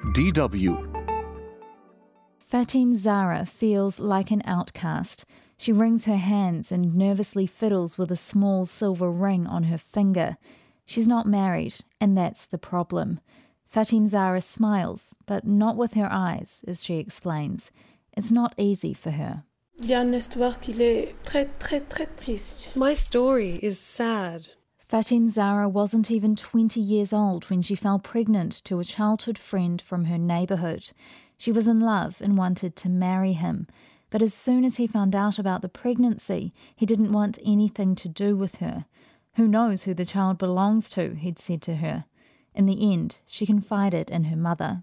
DW. Fatim Zahra feels like an outcast. She wrings her hands and nervously fiddles with a small silver ring on her finger. She's not married, and that's the problem. Fatim Zahra smiles, but not with her eyes, as she explains. It's not easy for her. My story is sad. Fatim Zahra wasn't even 20 years old when she fell pregnant to a childhood friend from her neighbourhood. She was in love and wanted to marry him. But as soon as he found out about the pregnancy, he didn't want anything to do with her. Who knows who the child belongs to, he'd said to her. In the end, she confided in her mother.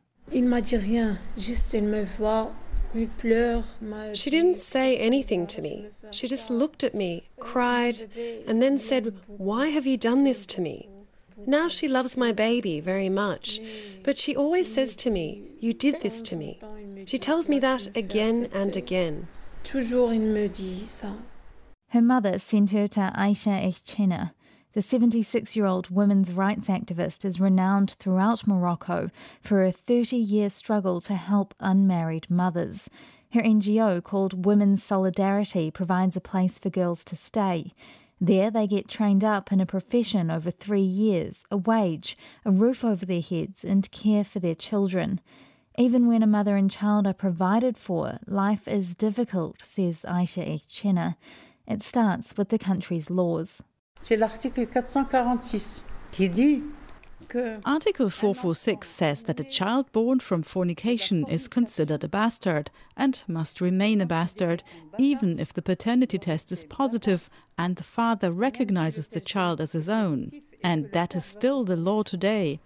She didn't say anything to me. She just looked at me, cried, and then said, "Why have you done this to me?" Now she loves my baby very much, but she always says to me, "You did this to me." She tells me that again and again. Her mother sent her to Aisha Echena. The 76-year-old women's rights activist is renowned throughout Morocco for a 30-year struggle to help unmarried mothers. Her NGO, called Women's Solidarity, provides a place for girls to stay. There they get trained up in a profession over 3 years, a wage, a roof over their heads, and care for their children. Even when a mother and child are provided for, life is difficult, says Aisha Echena. It starts with the country's laws. Article 446 says that a child born from fornication is considered a bastard and must remain a bastard, even if the paternity test is positive and the father recognizes the child as his own. And that is still the law today.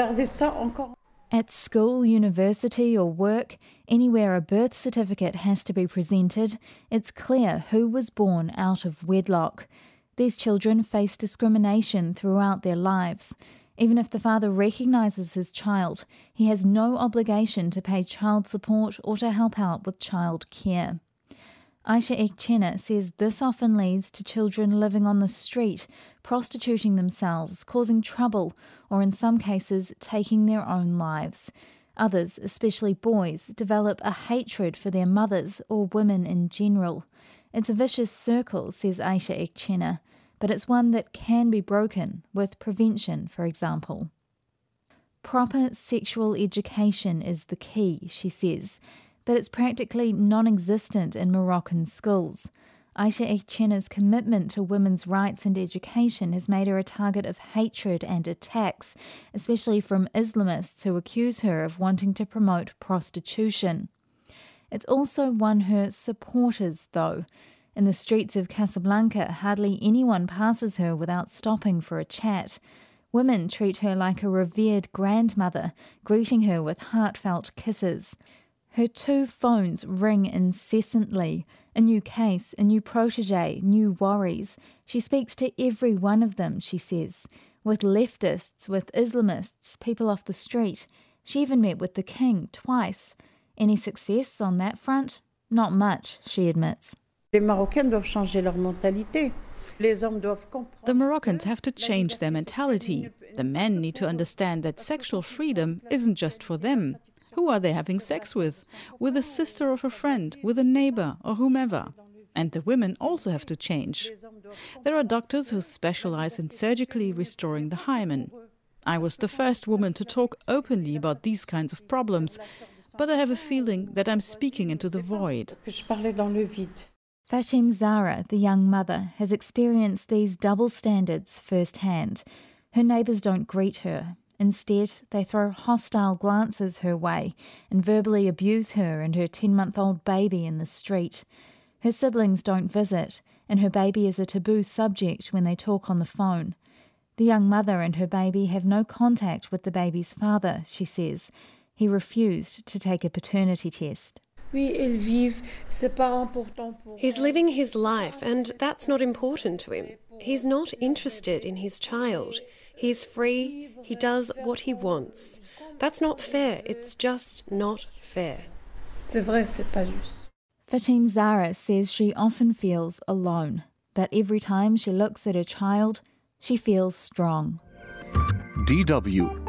At school, university or work, anywhere a birth certificate has to be presented, it's clear who was born out of wedlock. These children face discrimination throughout their lives. Even if the father recognises his child, he has no obligation to pay child support or to help out with child care. Aisha Echena says this often leads to children living on the street, prostituting themselves, causing trouble, or in some cases taking their own lives. Others, especially boys, develop a hatred for their mothers or women in general. It's a vicious circle, says Aisha Echena, but it's one that can be broken with prevention, for example. Proper sexual education is the key, she says, but it's practically non-existent in Moroccan schools. Aisha Echena's commitment to women's rights and education has made her a target of hatred and attacks, especially from Islamists who accuse her of wanting to promote prostitution. It's also won her supporters, though. In the streets of Casablanca, hardly anyone passes her without stopping for a chat. Women treat her like a revered grandmother, greeting her with heartfelt kisses. Her 2 phones ring incessantly. A new case, a new protégé, new worries. She speaks to every one of them, she says. With leftists, with Islamists, people off the street. She even met with the king twice. Any success on that front? Not much, she admits. The Moroccans have to change their mentality. The men need to understand that sexual freedom isn't just for them. Who are they having sex with? With a sister of a friend, with a neighbor or whomever. And the women also have to change. There are doctors who specialize in surgically restoring the hymen. I was the first woman to talk openly about these kinds of problems, but I have a feeling that I'm speaking into the void. Fatim Zahra, the young mother, has experienced these double standards firsthand. Her neighbours don't greet her. Instead, they throw hostile glances her way and verbally abuse her and her 10-month-old baby in the street. Her siblings don't visit, and her baby is a taboo subject when they talk on the phone. The young mother and her baby have no contact with the baby's father, she says. He refused to take a paternity test. He's living his life, and that's not important to him. He's not interested in his child. He's free, he does what he wants. That's not fair, it's just not fair. Fatim Zahra says she often feels alone, but every time she looks at her child, she feels strong. DW